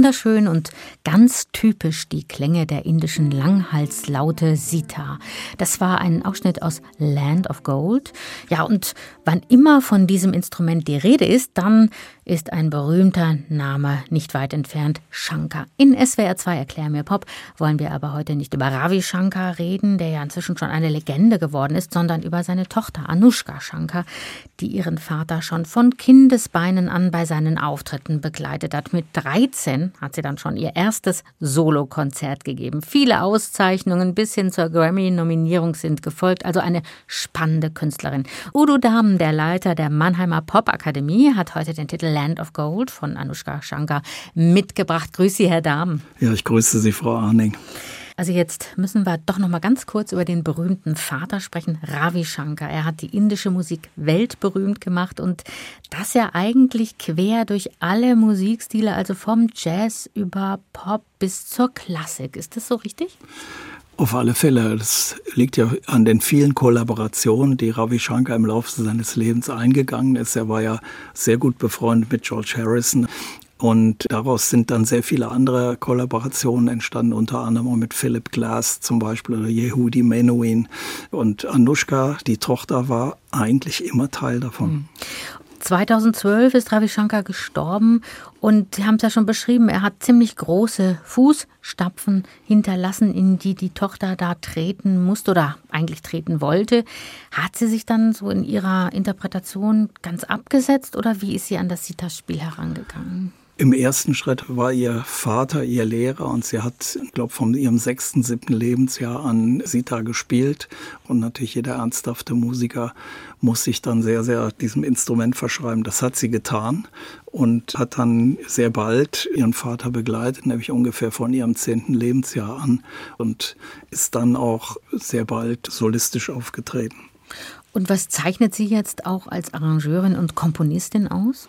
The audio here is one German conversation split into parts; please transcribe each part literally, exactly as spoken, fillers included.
wunderschön und ganz typisch die Klänge der indischen Langhalslaute Sitar. Das war ein Ausschnitt aus Land of Gold. Ja, und wann immer von diesem Instrument die Rede ist, dann ist ein berühmter Name nicht weit entfernt, Shankar. In S W R zwei Erklär mir Pop wollen wir aber heute nicht über Ravi Shankar reden, der ja inzwischen schon eine Legende geworden ist, sondern über seine Tochter Anushka Shankar, die ihren Vater schon von Kindesbeinen an bei seinen Auftritten begleitet hat. Mit dreizehn hat sie dann schon ihr erstes Solokonzert gegeben. Viele Auszeichnungen bis hin zur Grammy-Nominierung sind gefolgt, also eine spannende Künstlerin. Udo Dahmen, der Leiter der Mannheimer Popakademie, hat heute den Titel Land of Gold von Anushka Shankar mitgebracht. Grüß Sie, Herr Dahmen. Ja, ich grüße Sie, Frau Arning. Also jetzt müssen wir doch noch mal ganz kurz über den berühmten Vater sprechen, Ravi Shankar. Er hat die indische Musik weltberühmt gemacht und das ja eigentlich quer durch alle Musikstile, also vom Jazz über Pop bis zur Klassik. Ist das so richtig? Auf alle Fälle. Das liegt ja an den vielen Kollaborationen, die Ravi Shankar im Laufe seines Lebens eingegangen ist. Er war ja sehr gut befreundet mit George Harrison. Und daraus sind dann sehr viele andere Kollaborationen entstanden, unter anderem mit Philip Glass zum Beispiel oder Yehudi Menuhin. Und Anushka, die Tochter, war eigentlich immer Teil davon. zweitausendzwölf ist Ravi Shankar gestorben und Sie haben es ja schon beschrieben, er hat ziemlich große Fußstapfen hinterlassen, in die die Tochter da treten musste oder eigentlich treten wollte. Hat sie sich dann so in ihrer Interpretation ganz abgesetzt oder wie ist sie an das Sitar-Spiel herangegangen? Im ersten Schritt war ihr Vater ihr Lehrer und sie hat, ich glaube, von ihrem sechsten, siebten Lebensjahr an Sitar gespielt. Und natürlich jeder ernsthafte Musiker muss sich dann sehr, sehr diesem Instrument verschreiben. Das hat sie getan und hat dann sehr bald ihren Vater begleitet, nämlich ungefähr von ihrem zehnten Lebensjahr an und ist dann auch sehr bald solistisch aufgetreten. Und was zeichnet sie jetzt auch als Arrangeurin und Komponistin aus?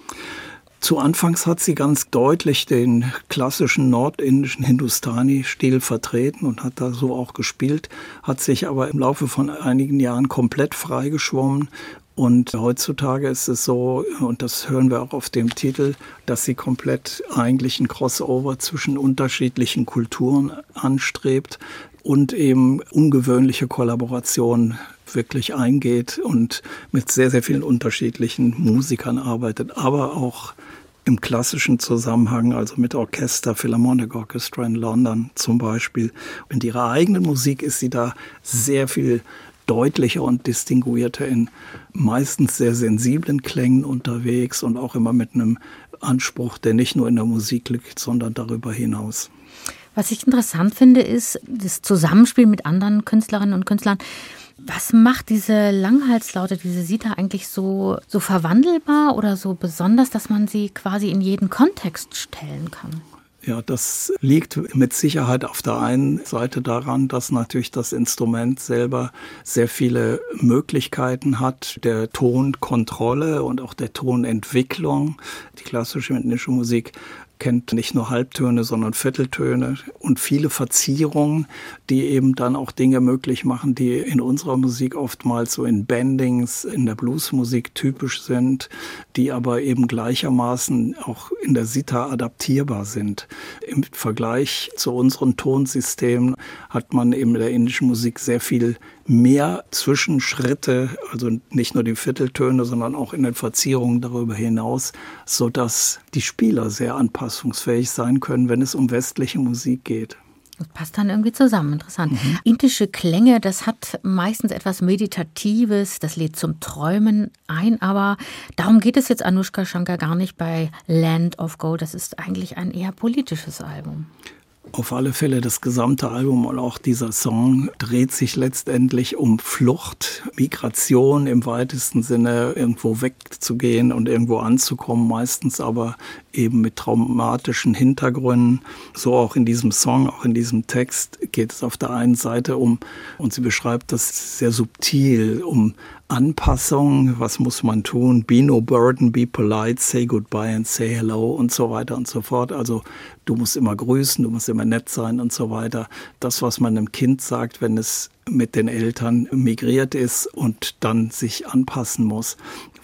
Zu Anfangs hat sie ganz deutlich den klassischen nordindischen Hindustani-Stil vertreten und hat da so auch gespielt, hat sich aber im Laufe von einigen Jahren komplett freigeschwommen. Und heutzutage ist es so, und das hören wir auch auf dem Titel, dass sie komplett eigentlich ein Crossover zwischen unterschiedlichen Kulturen anstrebt und eben ungewöhnliche Kollaborationen wirklich eingeht und mit sehr, sehr vielen unterschiedlichen Musikern arbeitet, aber auch im klassischen Zusammenhang, also mit Orchester, Philharmonic Orchestra in London zum Beispiel. In ihrer eigenen Musik ist sie da sehr viel deutlicher und distinguierter in meistens sehr sensiblen Klängen unterwegs und auch immer mit einem Anspruch, der nicht nur in der Musik liegt, sondern darüber hinaus. Was ich interessant finde, ist das Zusammenspiel mit anderen Künstlerinnen und Künstlern. Was macht diese Langhalslaute, diese Sitar eigentlich so, so verwandelbar oder so besonders, dass man sie quasi in jeden Kontext stellen kann? Ja, das liegt mit Sicherheit auf der einen Seite daran, dass natürlich das Instrument selber sehr viele Möglichkeiten hat, der Tonkontrolle und auch der Tonentwicklung. Die klassische indische Musik kennt nicht nur Halbtöne, sondern Vierteltöne und viele Verzierungen, die eben dann auch Dinge möglich machen, die in unserer Musik oftmals so in Bendings, in der Bluesmusik typisch sind, die aber eben gleichermaßen auch in der Sitar adaptierbar sind. Im Vergleich zu unseren Tonsystemen hat man eben in der indischen Musik sehr viel mehr Zwischenschritte, also nicht nur die Vierteltöne, sondern auch in den Verzierungen darüber hinaus, sodass die Spieler sehr anpassungsfähig sein können, wenn es um westliche Musik geht. Das passt dann irgendwie zusammen, interessant. Mhm. Indische Klänge, das hat meistens etwas Meditatives, das lädt zum Träumen ein, aber darum geht es jetzt Anushka Shankar gar nicht bei Land of Gold. Das ist eigentlich ein eher politisches Album. Auf alle Fälle das gesamte Album und auch dieser Song dreht sich letztendlich um Flucht, Migration im weitesten Sinne, irgendwo wegzugehen und irgendwo anzukommen, meistens aber eben mit traumatischen Hintergründen. So auch in diesem Song, auch in diesem Text geht es auf der einen Seite um, und sie beschreibt das sehr subtil, um Anpassung, was muss man tun, be no burden, be polite, say goodbye and say hello und so weiter und so fort. Also du musst immer grüßen, du musst immer nett sein und so weiter. Das, was man einem Kind sagt, wenn es mit den Eltern migriert ist und dann sich anpassen muss.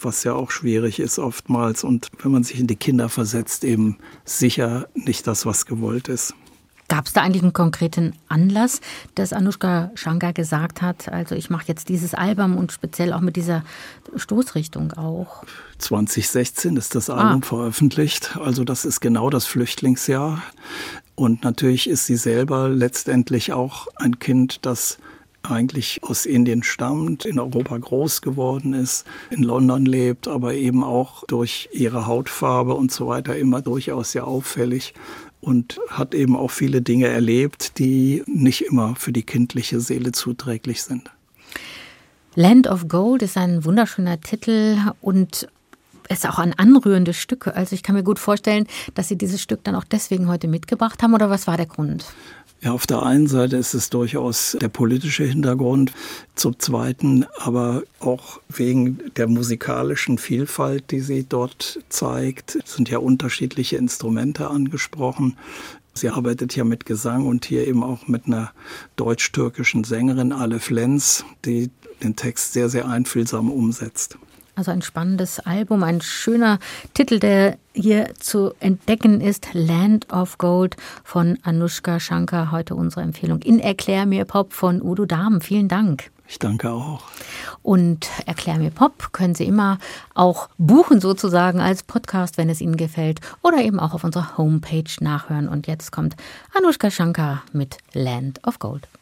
was ja auch schwierig ist oftmals. Und wenn man sich in die Kinder versetzt, eben sicher nicht das, was gewollt ist. Gab es da eigentlich einen konkreten Anlass, dass Anushka Shankar gesagt hat, also ich mache jetzt dieses Album und speziell auch mit dieser Stoßrichtung auch? zwanzig sechzehn ist das Album ah. veröffentlicht, also das ist genau das Flüchtlingsjahr. Und natürlich ist sie selber letztendlich auch ein Kind, das eigentlich aus Indien stammt, in Europa groß geworden ist, in London lebt, aber eben auch durch ihre Hautfarbe und so weiter immer durchaus sehr auffällig. Und hat eben auch viele Dinge erlebt, die nicht immer für die kindliche Seele zuträglich sind. Land of Gold ist ein wunderschöner Titel und es ist auch ein anrührendes Stück. Also ich kann mir gut vorstellen, dass Sie dieses Stück dann auch deswegen heute mitgebracht haben. Oder was war der Grund? Ja, auf der einen Seite ist es durchaus der politische Hintergrund, zum Zweiten aber auch wegen der musikalischen Vielfalt, die sie dort zeigt. Es sind ja unterschiedliche Instrumente angesprochen. Sie arbeitet ja mit Gesang und hier eben auch mit einer deutsch-türkischen Sängerin, Alef Lenz, die den Text sehr, sehr einfühlsam umsetzt. Also ein spannendes Album, ein schöner Titel, der hier zu entdecken ist. Land of Gold von Anushka Shankar. Heute unsere Empfehlung in Erklär mir Pop von Udo Dahm. Vielen Dank. Ich danke auch. Und Erklär mir Pop können Sie immer auch buchen sozusagen als Podcast, wenn es Ihnen gefällt. Oder eben auch auf unserer Homepage nachhören. Und jetzt kommt Anushka Shankar mit Land of Gold.